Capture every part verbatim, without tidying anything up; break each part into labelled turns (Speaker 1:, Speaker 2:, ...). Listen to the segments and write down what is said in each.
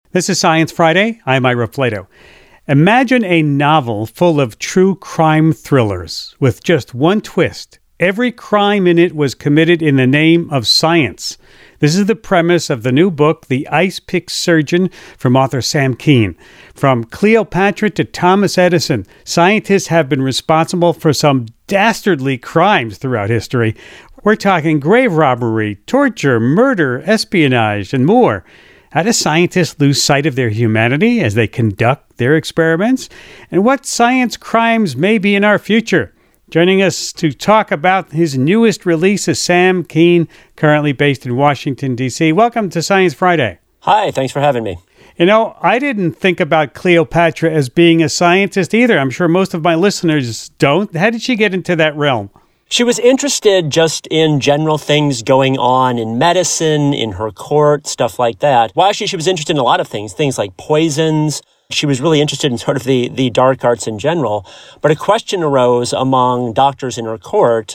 Speaker 1: This is Science Friday. I'm Ira Flato. Imagine a novel full of true crime thrillers with just one twist. Every crime in it was committed in the name of science. This is the premise of the new book, The Ice Pick Surgeon, from author Sam Kean. From Cleopatra to Thomas Edison, scientists have been responsible for some dastardly crimes throughout history. We're talking grave robbery, torture, murder, espionage, and more. How do scientists lose sight of their humanity as they conduct their experiments? And what science crimes may be in our future? Joining us to talk about his newest release is Sam Kean, currently based in Washington, D C Welcome to Science Friday.
Speaker 2: Hi, thanks for having me.
Speaker 1: You know, I didn't think about Cleopatra as being a scientist either. I'm sure most of my listeners don't. How did she get into that realm?
Speaker 2: She was interested just in general things going on in medicine, in her court, stuff like that. Well, actually, she was interested in a lot of things, things like poisons. She was really interested in sort of the, the dark arts in general. But a question arose among doctors in her court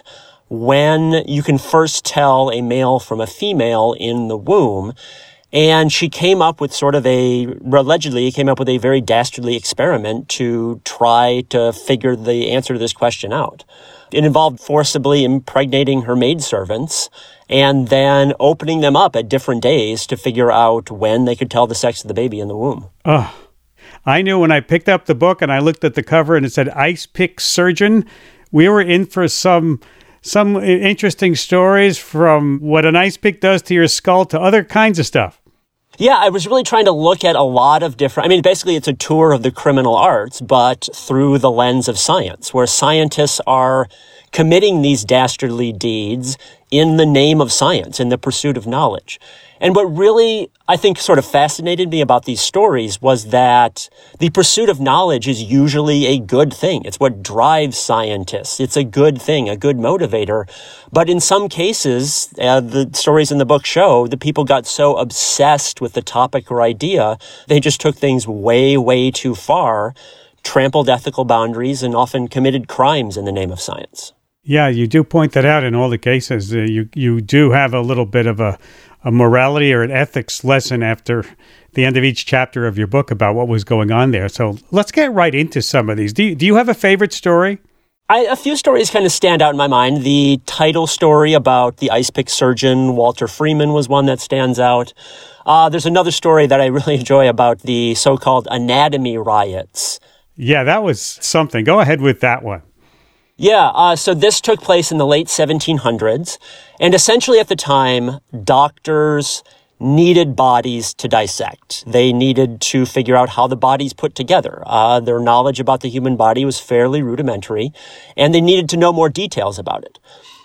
Speaker 2: when you can first tell a male from a female in the womb. And she came up with sort of a, allegedly came up with a very dastardly experiment to try to figure the answer to this question out. It involved forcibly impregnating her maidservants and then opening them up at different days to figure out when they could tell the sex of the baby in the womb.
Speaker 1: Oh, I knew when I picked up the book and I looked at the cover and it said Ice Pick Surgeon, we were in for some some interesting stories, from what an ice pick does to your skull to other kinds of stuff.
Speaker 2: Yeah, I was really trying to look at a lot of different, I mean, basically it's a tour of the criminal arts, but through the lens of science, where scientists are committing these dastardly deeds in the name of science, in the pursuit of knowledge. And what really, I think, sort of fascinated me about these stories was that the pursuit of knowledge is usually a good thing. It's what drives scientists. It's a good thing, a good motivator. But in some cases, uh, the stories in the book show that people got so obsessed with the topic or idea, they just took things way, way too far, trampled ethical boundaries, and often committed crimes in the name of science.
Speaker 1: Yeah, you do point that out in all the cases. Uh, you you do have a little bit of a, a morality or an ethics lesson after the end of each chapter of your book about what was going on there. So let's get right into some of these. Do you, do you have a favorite story?
Speaker 2: I, a few stories kind of stand out in my mind. The title story about the ice pick surgeon, Walter Freeman, was one that stands out. Uh, there's another story that I really enjoy about the so-called anatomy riots.
Speaker 1: Yeah, that was something. Go ahead with that one.
Speaker 2: Yeah, uh, so this took place in the late seventeen hundreds, and essentially at the time, doctors needed bodies to dissect. They needed to figure out how the body's put together. Uh, their knowledge about the human body was fairly rudimentary, and they needed to know more details about it.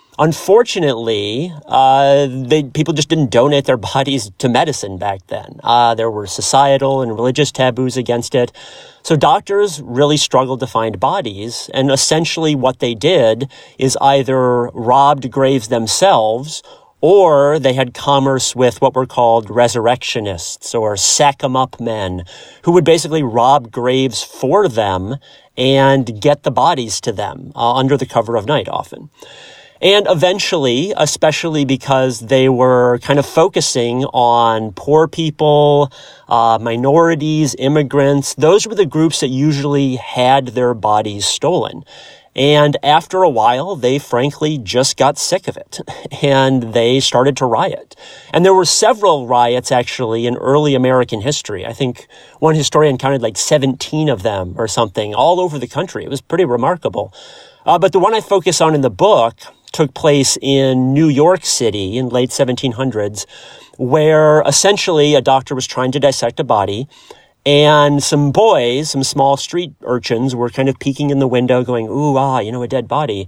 Speaker 2: Unfortunately, uh, they, people just didn't donate their bodies to medicine back then. Uh, there were societal and religious taboos against it. So doctors really struggled to find bodies. And essentially what they did is either robbed graves themselves, or they had commerce with what were called resurrectionists or sack-em-up men, who would basically rob graves for them and get the bodies to them uh, under the cover of night often. And eventually, especially because they were kind of focusing on poor people, uh, minorities, immigrants, those were the groups that usually had their bodies stolen. And after a while, they frankly just got sick of it, and they started to riot. And there were several riots, actually, in early American history. I think one historian counted like seventeen of them or something all over the country. It was pretty remarkable. Uh, but the one I focus on in the book took place in New York City in late seventeen hundreds, where essentially a doctor was trying to dissect a body, and some boys, some small street urchins, were kind of peeking in the window going, ooh, ah, you know, a dead body.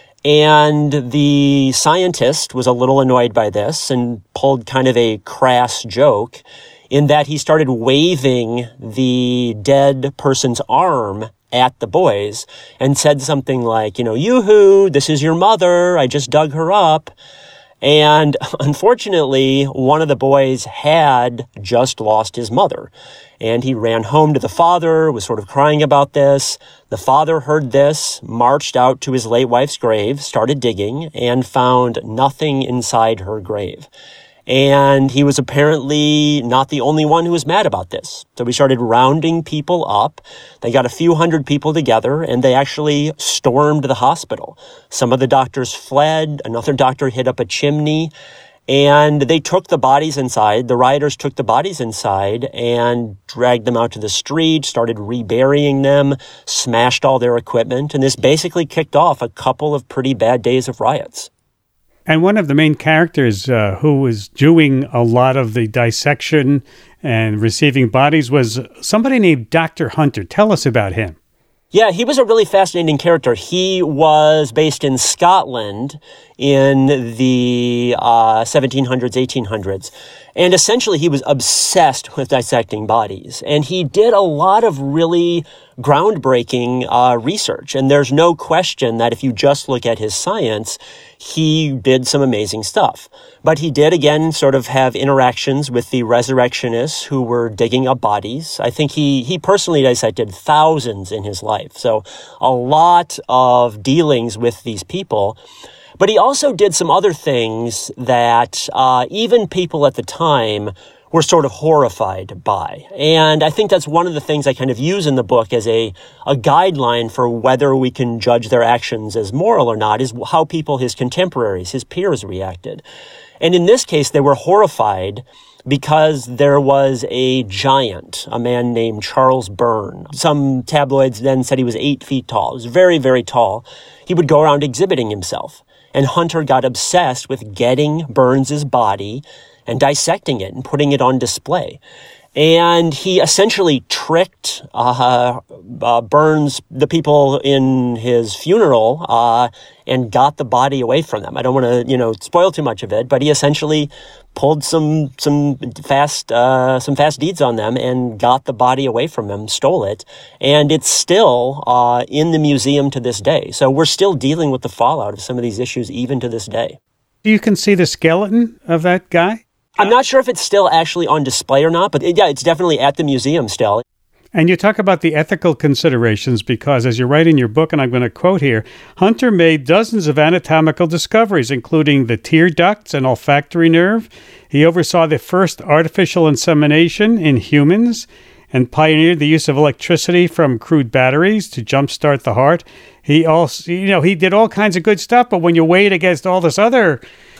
Speaker 2: And the scientist was a little annoyed by this and pulled kind of a crass joke in that he started waving the dead person's arm at the boys and said something like, you know, yoo-hoo, this is your mother, I just dug her up. And unfortunately, one of the boys had just lost his mother. And he ran home to the father, was sort of crying about this. The father heard this, marched out to his late wife's grave, started digging, and found nothing inside her grave. And he was apparently not the only one who was mad about this. So we started rounding people up. They got a few hundred people together, and they actually stormed the hospital. Some of the doctors fled. Another doctor hid up a chimney. And they took the bodies inside. The rioters took the bodies inside and dragged them out to the street, started reburying them, smashed all their equipment. And this basically kicked off a couple of pretty bad days of riots.
Speaker 1: And one of the main characters uh, who was doing a lot of the dissection and receiving bodies was somebody named Doctor Hunter. Tell us about him.
Speaker 2: Yeah, he was a really fascinating character. He was based in Scotland in the uh, seventeen hundreds, eighteen hundreds. And essentially, he was obsessed with dissecting bodies. And he did a lot of really groundbreaking uh, research. And there's no question that if you just look at his science, he did some amazing stuff. But he did, again, sort of have interactions with the resurrectionists who were digging up bodies. I think he, he personally dissected thousands in his life. So a lot of dealings with these people. But he also did some other things that uh, even people at the time were sort of horrified by. And I think that's one of the things I kind of use in the book as a, a guideline for whether we can judge their actions as moral or not, is how people, his contemporaries, his peers reacted. And in this case, they were horrified because there was a giant, a man named Charles Byrne. Some tabloids then said he was eight feet tall. He was very, very tall. He would go around exhibiting himself. And Hunter got obsessed with getting Burns's body and dissecting it and putting it on display. And he essentially tricked uh, uh, Burns, the people in his funeral, uh, and got the body away from them. I don't want to, you know, spoil too much of it, but he essentially pulled some some fast uh, some fast deeds on them and got the body away from them, stole it, and it's still uh, in the museum to this day. So we're still dealing with the fallout of some of these issues even to this day.
Speaker 1: You can see the skeleton of that guy?
Speaker 2: I'm not sure if it's still actually on display or not, but it, yeah, it's definitely at the museum still.
Speaker 1: And you talk about the ethical considerations because, as you write in your book, and I'm going to quote here, Hunter made dozens of anatomical discoveries, including the tear ducts and olfactory nerve. He oversaw the first artificial insemination in humans and pioneered the use of electricity from crude batteries to jumpstart the heart. He also, you know, he did all kinds of good stuff, but when you weigh it against all this other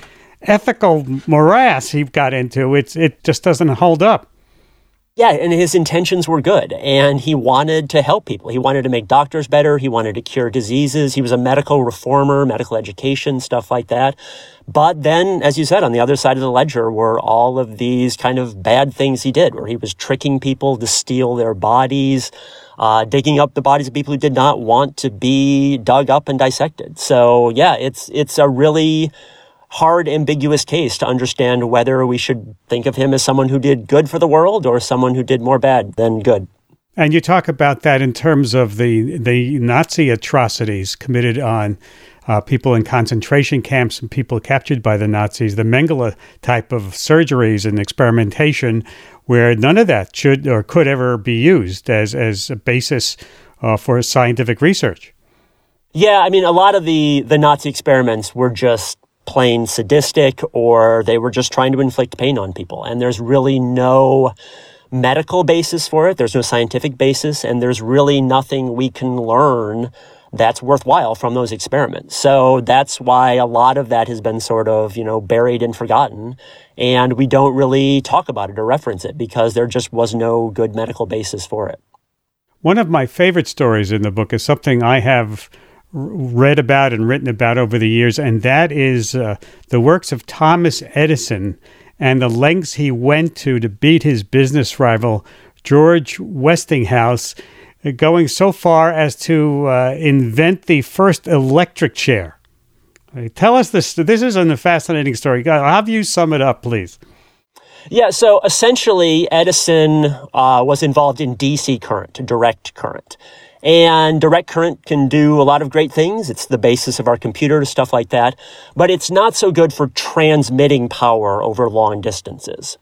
Speaker 1: ethical morass he got into, it's it just doesn't hold up.
Speaker 2: Yeah, and his intentions were good, and he wanted to help people. He wanted to make doctors better. He wanted to cure diseases. He was a medical reformer, medical education, stuff like that. But then, as you said, on the other side of the ledger were all of these kind of bad things he did, where he was tricking people to steal their bodies, uh, digging up the bodies of people who did not want to be dug up and dissected. So, yeah, it's it's a really hard, ambiguous case to understand whether we should think of him as someone who did good for the world or someone who did more bad than good.
Speaker 1: And you talk about that in terms of the, the Nazi atrocities committed on uh, people in concentration camps and people captured by the Nazis, the Mengele type of surgeries and experimentation, where none of that should or could ever be used as, as a basis uh, for scientific research.
Speaker 2: Yeah, I mean, a lot of the, the Nazi experiments were just plain sadistic, or they were just trying to inflict pain on people. And there's really no medical basis for it. There's no scientific basis, and there's really nothing we can learn that's worthwhile from those experiments. So that's why a lot of that has been sort of, you know, buried and forgotten. And we don't really talk about it or reference it because there just was no good medical basis for it.
Speaker 1: One of my favorite stories in the book is something I have read about and written about over the years, and that is uh, the works of Thomas Edison and the lengths he went to to beat his business rival, George Westinghouse, going so far as to uh, invent the first electric chair. Uh, tell us this. This is a fascinating story. I'll have you sum it up, please.
Speaker 2: Yeah, so essentially, Edison uh, was involved in D C current, direct current. And direct current can do a lot of great things. It's the basis of our computer, stuff like that. But it's not so good for transmitting power over long distances.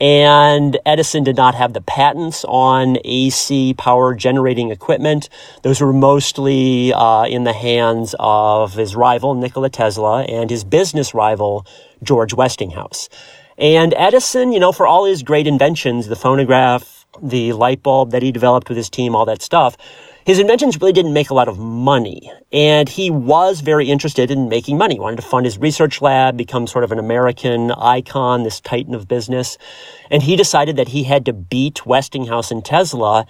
Speaker 2: And Edison did not have the patents on A C power generating equipment. Those were mostly uh, in the hands of his rival, Nikola Tesla, and his business rival, George Westinghouse. And Edison, you know, for all his great inventions, the phonograph, the light bulb that he developed with his team, all that stuff, his inventions really didn't make a lot of money. And he was very interested in making money. He wanted to fund his research lab, become sort of an American icon, this titan of business. And he decided that he had to beat Westinghouse and Tesla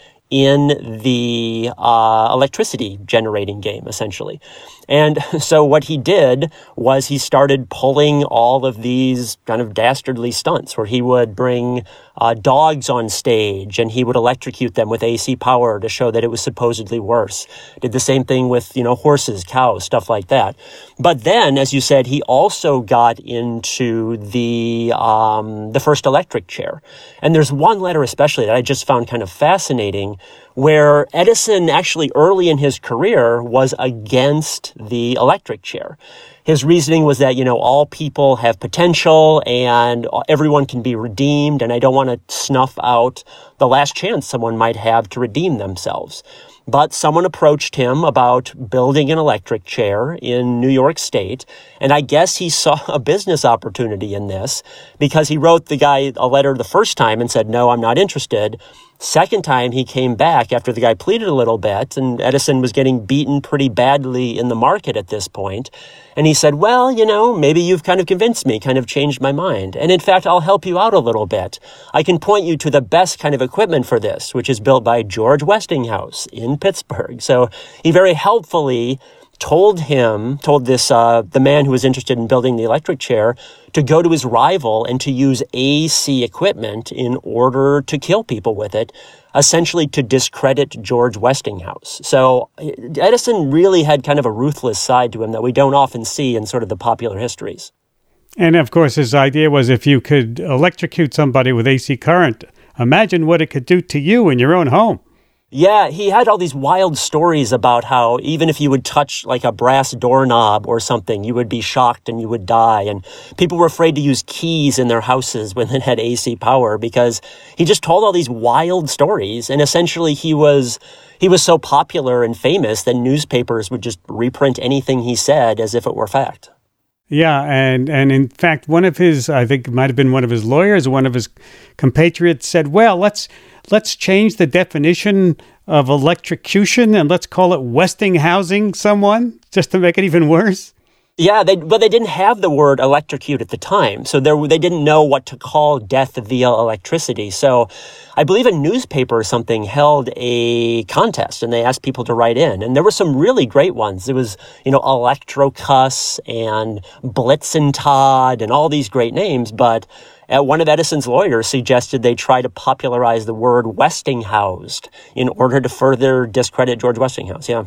Speaker 2: in the uh, electricity generating game, essentially. And so what he did was he started pulling all of these kind of dastardly stunts where he would bring uh, dogs on stage and he would electrocute them with A C power to show that it was supposedly worse. Did the same thing with, you know, horses, cows, stuff like that. But then, as you said, he also got into the um, the first electric chair. And there's one letter especially that I just found kind of fascinating, where Edison actually early in his career was against the electric chair. His reasoning was that, you know, all people have potential and everyone can be redeemed, and I don't want to snuff out the last chance someone might have to redeem themselves. But someone approached him about building an electric chair in New York State, and I guess he saw a business opportunity in this because he wrote the guy a letter the first time and said, no, I'm not interested. Second time, he came back after the guy pleaded a little bit, and Edison was getting beaten pretty badly in the market at this point. And he said, well, you know, maybe you've kind of convinced me, kind of changed my mind. And in fact, I'll help you out a little bit. I can point you to the best kind of equipment for this, which is built by George Westinghouse in Pittsburgh. So he very helpfully told him, told this, uh, the man who was interested in building the electric chair to go to his rival and to use A C equipment in order to kill people with it, essentially to discredit George Westinghouse. So Edison really had kind of a ruthless side to him that we don't often see in sort of the popular histories.
Speaker 1: And of course, his idea was if you could electrocute somebody with A C current, imagine what it could do to you in your own home.
Speaker 2: Yeah, he had all these wild stories about how even if you would touch like a brass doorknob or something, you would be shocked and you would die. And people were afraid to use keys in their houses when it had A C power because he just told all these wild stories. And essentially he was he was so popular and famous that newspapers would just reprint anything he said as if it were fact.
Speaker 1: Yeah, and, and in fact, one of his, I think it might have been one of his lawyers, one of his compatriots said, well, let's let's change the definition of electrocution and let's call it Westinghousing someone, just to make it even worse.
Speaker 2: Yeah, they, but they didn't have the word electrocute at the time, so there, they didn't know what to call death via electricity. So I believe a newspaper or something held a contest, and they asked people to write in. And there were some really great ones. It was, you know, Electrocuss and Blitzen Todd and all these great names, but Uh, one of Edison's lawyers suggested they try to popularize the word Westinghoused in order to further discredit George Westinghouse. Yeah.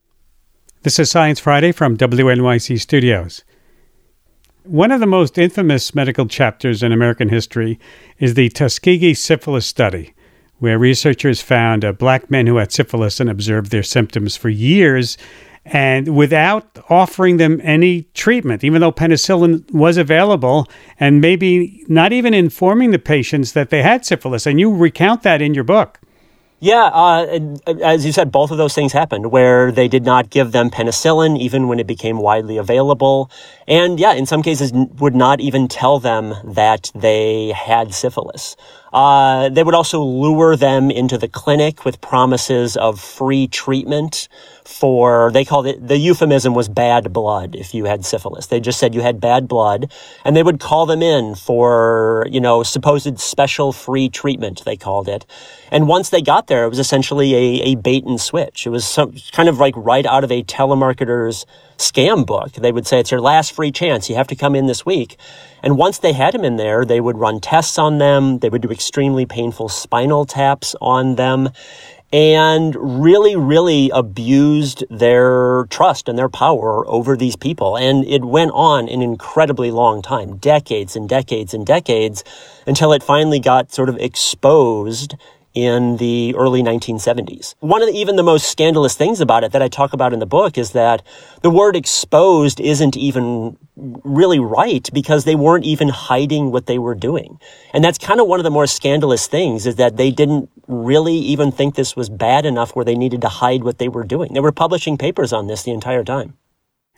Speaker 1: This is Science Friday from W N Y C Studios. One of the most infamous medical chapters in American history is the Tuskegee syphilis study, where researchers found uh, black men who had syphilis and observed their symptoms for years and without offering them any treatment, even though penicillin was available, and maybe not even informing the patients that they had syphilis. And you recount that in your book.
Speaker 2: Yeah, uh, as you said, both of those things happened where they did not give them penicillin even when it became widely available. And yeah, in some cases would not even tell them that they had syphilis. Uh, they would also lure them into the clinic with promises of free treatment for, they called it, the euphemism was bad blood if you had syphilis. They just said you had bad blood, and they would call them in for, you know, supposed special free treatment, they called it. And once they got there, it was essentially a, a bait and switch. It was some, kind of like right out of a telemarketer's scam book. They would say, it's your last free chance. You have to come in this week. And once they had him in there, they would run tests on them. They would do extremely painful spinal taps on them and really, really abused their trust and their power over these people. And it went on an incredibly long time, decades and decades and decades, until it finally got sort of exposed in the early nineteen seventies. One of the, even the most scandalous things about it that I talk about in the book is that the word exposed isn't even really right because they weren't even hiding what they were doing. And that's kind of one of the more scandalous things, is that they didn't really even think this was bad enough where they needed to hide what they were doing. They were publishing papers on this the entire time.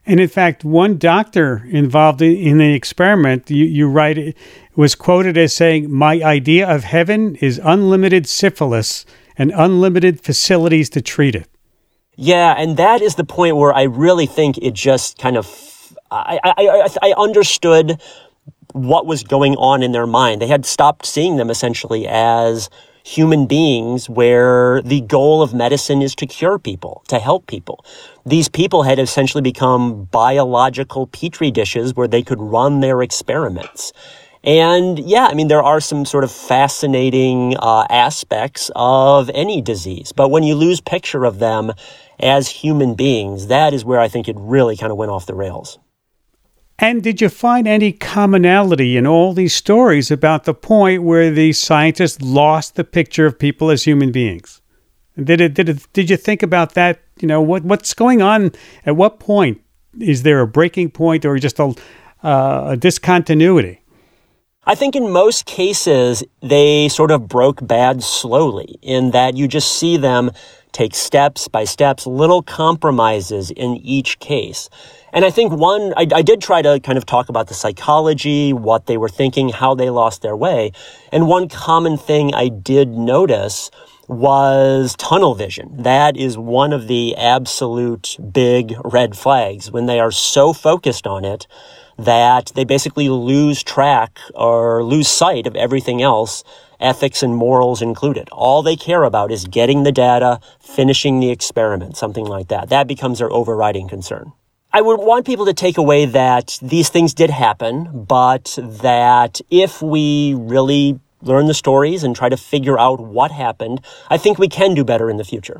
Speaker 1: And in fact, one doctor involved in the experiment, you, you write, was quoted as saying, "My idea of heaven is unlimited syphilis and unlimited facilities to treat it."
Speaker 2: Yeah, and that is the point where I really think it just kind of, I, I, I, I understood what was going on in their mind. They had stopped seeing them essentially as human beings where the goal of medicine is to cure people, to help people. These people had essentially become biological petri dishes where they could run their experiments. And yeah, I mean, there are some sort of fascinating uh, aspects of any disease. But when you lose picture of them as human beings, that is where I think it really kind of went off the rails.
Speaker 1: And did you find any commonality in all these stories about the point where the scientists lost the picture of people as human beings? Did it? Did it? Did you think about that? You know, what what's going on? At what point is there a breaking point or just a, uh, a discontinuity?
Speaker 2: I think in most cases, they sort of broke bad slowly in that you just see them take steps by steps, little compromises in each case. And I think one, I, I did try to kind of talk about the psychology, what they were thinking, how they lost their way. And one common thing I did notice was tunnel vision. That is one of the absolute big red flags when they are so focused on it that they basically lose track or lose sight of everything else, ethics and morals included. All they care about is getting the data, finishing the experiment, something like that. That becomes their overriding concern. I would want people to take away that these things did happen, but that if we really learn the stories and try to figure out what happened, I think we can do better in the future.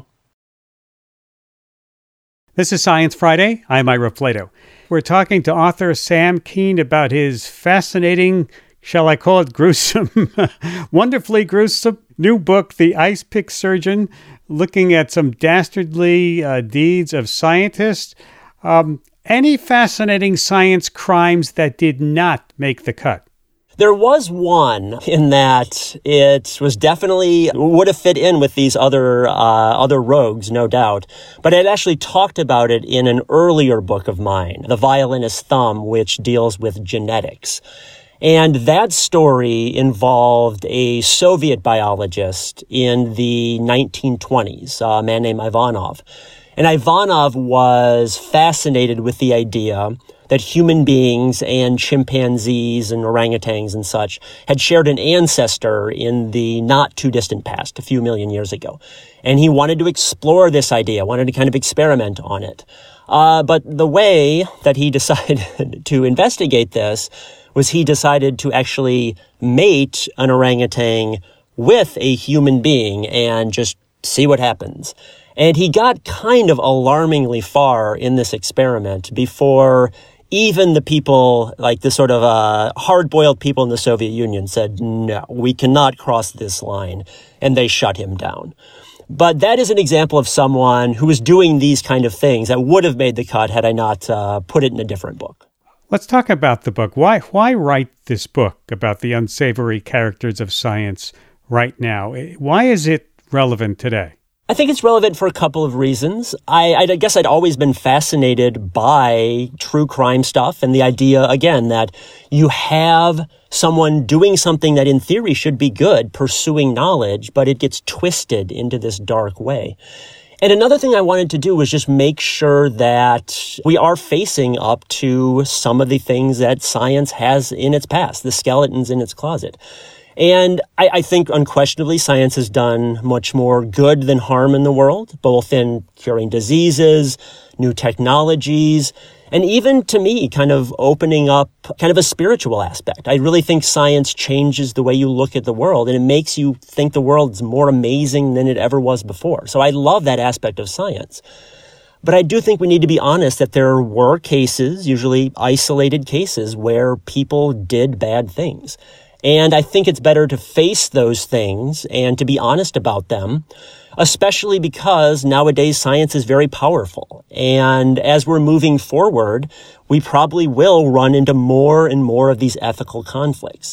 Speaker 1: This is Science Friday. I'm Ira Flatow. We're talking to author Sam Kean about his fascinating, shall I call it gruesome, wonderfully gruesome new book, The Ice Pick Surgeon, looking at some dastardly uh, deeds of scientists. Um, any fascinating science crimes that did not make the cut?
Speaker 2: There was one in that it was definitely, would have fit in with these other, uh, other rogues, no doubt. But I had actually talked about it in an earlier book of mine, The Violinist's Thumb, which deals with genetics. And that story involved a Soviet biologist in the nineteen twenties, a man named Ivanov. And Ivanov was fascinated with the idea that human beings and chimpanzees and orangutans and such had shared an ancestor in the not too distant past, a few million years ago. And he wanted to explore this idea, wanted to kind of experiment on it. Uh, but the way that he decided to investigate this was he decided to actually mate an orangutan with a human being and just see what happens. And he got kind of alarmingly far in this experiment before even the people, like the sort of uh, hard-boiled people in the Soviet Union said, no, we cannot cross this line. And they shut him down. But that is an example of someone who was doing these kind of things that would have made the cut had I not uh, put it in a different book.
Speaker 1: Let's talk about the book. Why, why write this book about the unsavory characters of science right now? Why is it relevant today?
Speaker 2: I think it's relevant for a couple of reasons. I, I guess I'd always been fascinated by true crime stuff and the idea, again, that you have someone doing something that in theory should be good, pursuing knowledge, but it gets twisted into this dark way. And another thing I wanted to do was just make sure that we are facing up to some of the things that science has in its past, the skeletons in its closet. And I, I think unquestionably science has done much more good than harm in the world, both in curing diseases, new technologies, and even to me, kind of opening up kind of a spiritual aspect. I really think science changes the way you look at the world, and it makes you think the world's more amazing than it ever was before. So I love that aspect of science. But I do think we need to be honest that there were cases, usually isolated cases, where people did bad things. And I think it's better to face those things and to be honest about them, especially because nowadays science is very powerful. And as we're moving forward, we probably will run into more and more of these ethical conflicts.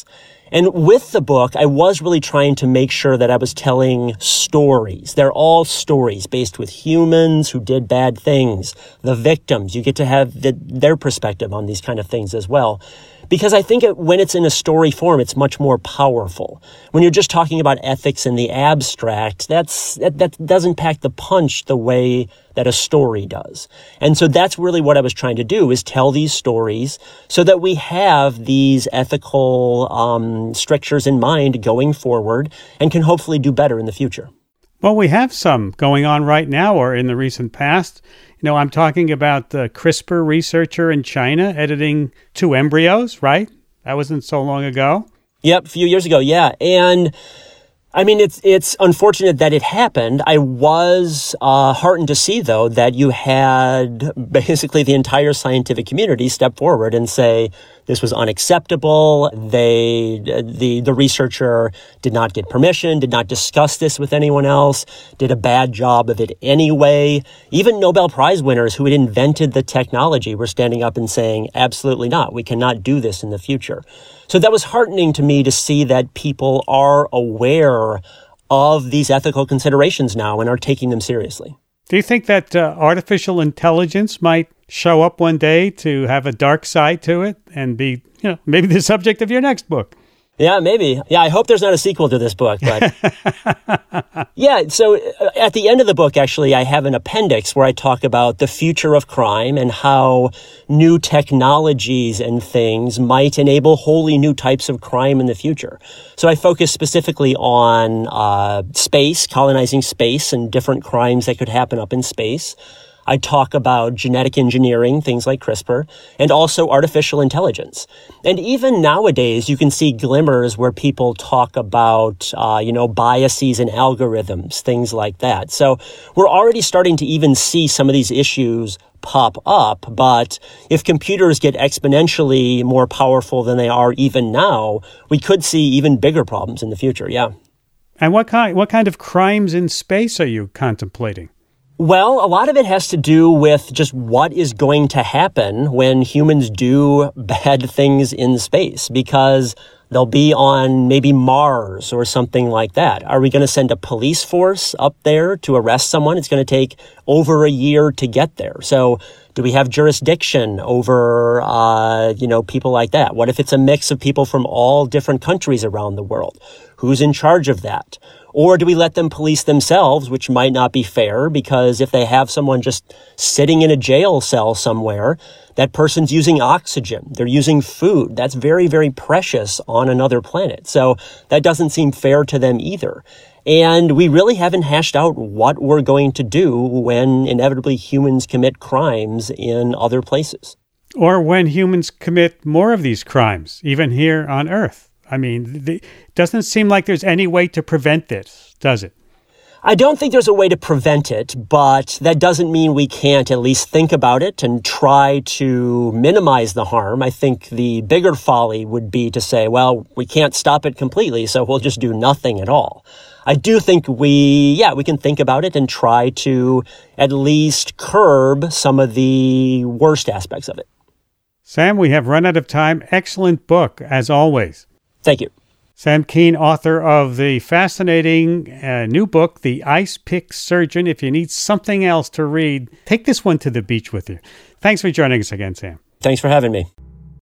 Speaker 2: And with the book, I was really trying to make sure that I was telling stories. They're all stories based with humans who did bad things, the victims. You get to have the, their perspective on these kind of things as well. Because I think it, when it's in a story form, it's much more powerful. When you're just talking about ethics in the abstract, that's that, that doesn't pack the punch the way that a story does. And so that's really what I was trying to do, is tell these stories so that we have these ethical um, strictures in mind going forward and can hopefully do better in the future.
Speaker 1: Well, we have some going on right now or in the recent past. You know, I'm talking about the CRISPR researcher in China editing two embryos, right? That wasn't so long ago.
Speaker 2: Yep, a few years ago, yeah. And I mean, it's it's unfortunate that it happened. I was uh, heartened to see, though, that you had basically the entire scientific community step forward and say this was unacceptable. They, the the researcher did not get permission, did not discuss this with anyone else, did a bad job of it anyway. Even Nobel Prize winners who had invented the technology were standing up and saying, absolutely not. We cannot do this in the future. So that was heartening to me to see that people are aware of these ethical considerations now and are taking them seriously.
Speaker 1: Do you think that uh, artificial intelligence might show up one day to have a dark side to it and be, you know, maybe the subject of your next book?
Speaker 2: Yeah, maybe. Yeah, I hope there's not a sequel to this book. But yeah, so at the end of the book, actually, I have an appendix where I talk about the future of crime and how new technologies and things might enable wholly new types of crime in the future. So I focus specifically on uh, space, colonizing space, and different crimes that could happen up in space. I talk about genetic engineering, things like CRISPR, and also artificial intelligence. And even nowadays, you can see glimmers where people talk about, uh, you know, biases in algorithms, things like that. So we're already starting to even see some of these issues pop up. But if computers get exponentially more powerful than they are even now, we could see even bigger problems in the future. Yeah.
Speaker 1: And what kind, what kind of crimes in space are you contemplating?
Speaker 2: Well, a lot of it has to do with just what is going to happen when humans do bad things in space, because they'll be on maybe Mars or something like that. Are we going to send a police force up there to arrest someone? It's going to take over a year to get there. So do we have jurisdiction over, uh, you know, people like that? What if it's a mix of people from all different countries around the world? Who's in charge of that? Or do we let them police themselves, which might not be fair, because if they have someone just sitting in a jail cell somewhere, that person's using oxygen, they're using food. That's very, very precious on another planet. So that doesn't seem fair to them either. And we really haven't hashed out what we're going to do when inevitably humans commit crimes in other places.
Speaker 1: Or when humans commit more of these crimes, even here on Earth. I mean, it doesn't seem like there's any way to prevent this, does it?
Speaker 2: I don't think there's a way to prevent it, but that doesn't mean we can't at least think about it and try to minimize the harm. I think the bigger folly would be to say, well, we can't stop it completely, so we'll just do nothing at all. I do think we, yeah, we can think about it and try to at least curb some of the worst aspects of it.
Speaker 1: Sam, we have run out of time. Excellent book, as always.
Speaker 2: Thank you.
Speaker 1: Sam Kean, author of the fascinating uh, new book, The Ice Pick Surgeon. If you need something else to read, take this one to the beach with you. Thanks for joining us again, Sam.
Speaker 2: Thanks for having me.